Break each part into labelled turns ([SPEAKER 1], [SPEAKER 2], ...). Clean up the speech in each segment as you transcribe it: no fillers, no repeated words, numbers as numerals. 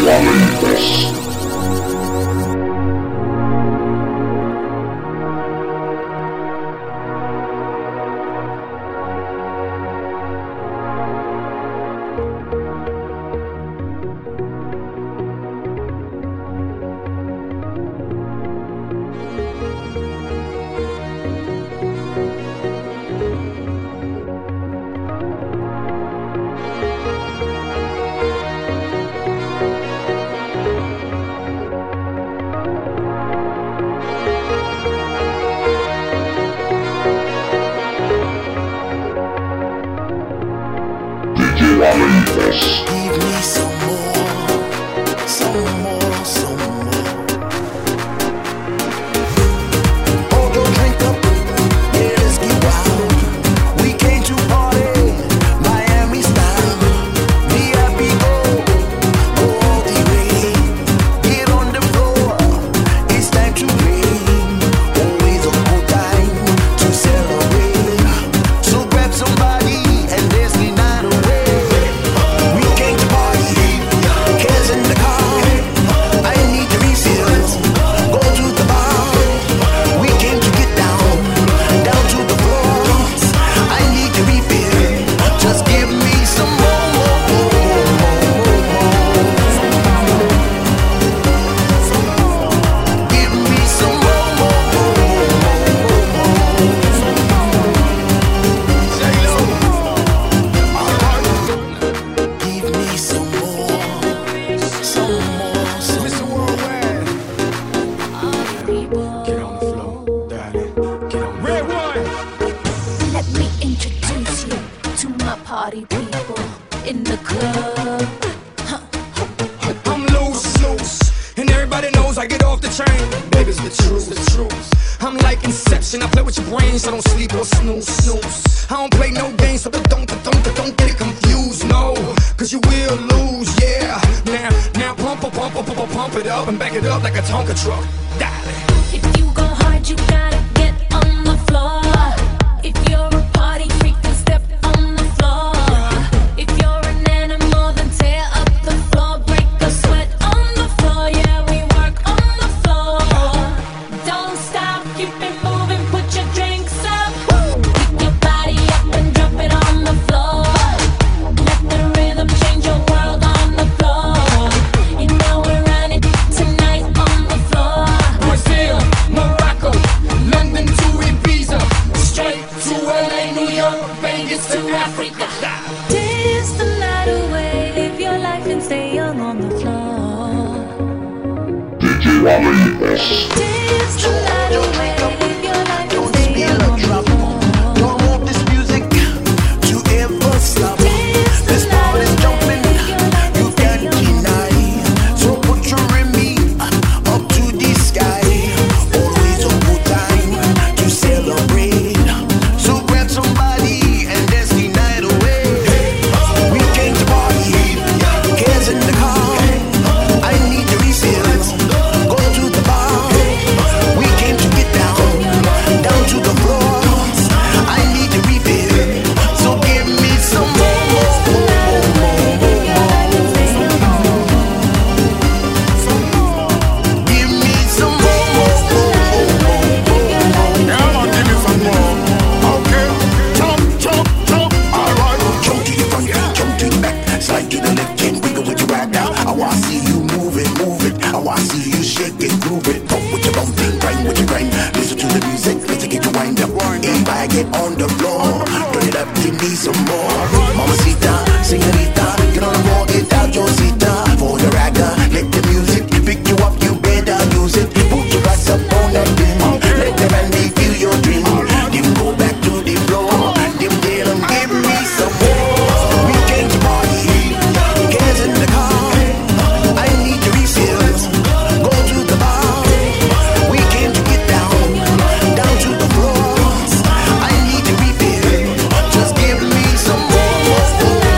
[SPEAKER 1] Just give me some more.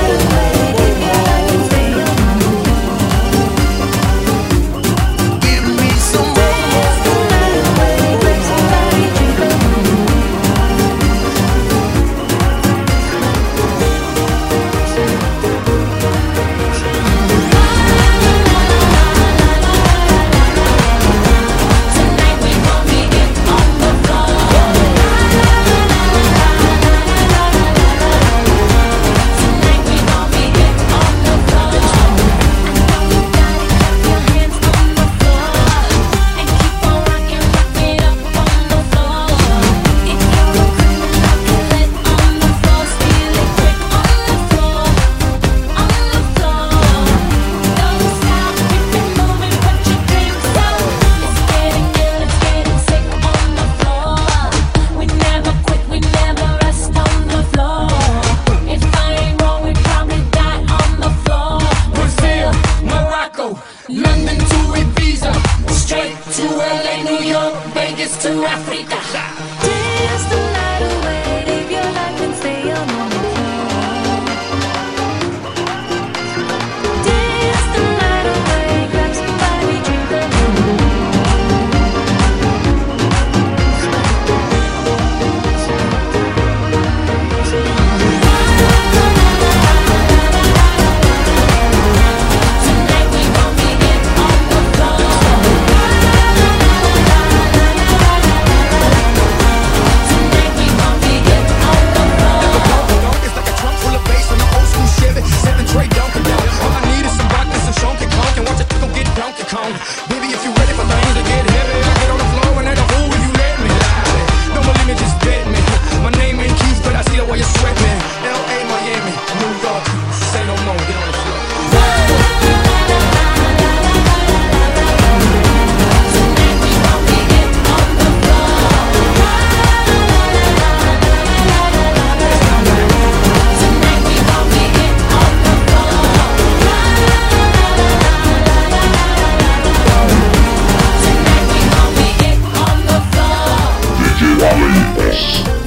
[SPEAKER 1] Sudáfrica. Dance the night away, live your life and stay on the floor. Dance the night away, grab somebody, drink a Tonight we gon' get on the floor. Tonight we gon' get on the floor.
[SPEAKER 2] It's like a trunk full of bass on an old school Chevy. 7 Trey Donkey Down. All I need is some vodka, some Shonky Conk, and watch it go get Donkey Kong. Baby, if you ready for things to get heavy, I get on the floor and act a fool if you let me. Don't believe me, just bet me. My name ain't Keith, but I see the way you sweat me. L.A., Miami, New York. Say no more, get on the floor.
[SPEAKER 1] Tonight we gon' get on the floor. Tonight we gon' get on the floor. Tonight we gon' get on the floor.
[SPEAKER 3] DJ Wally Boss.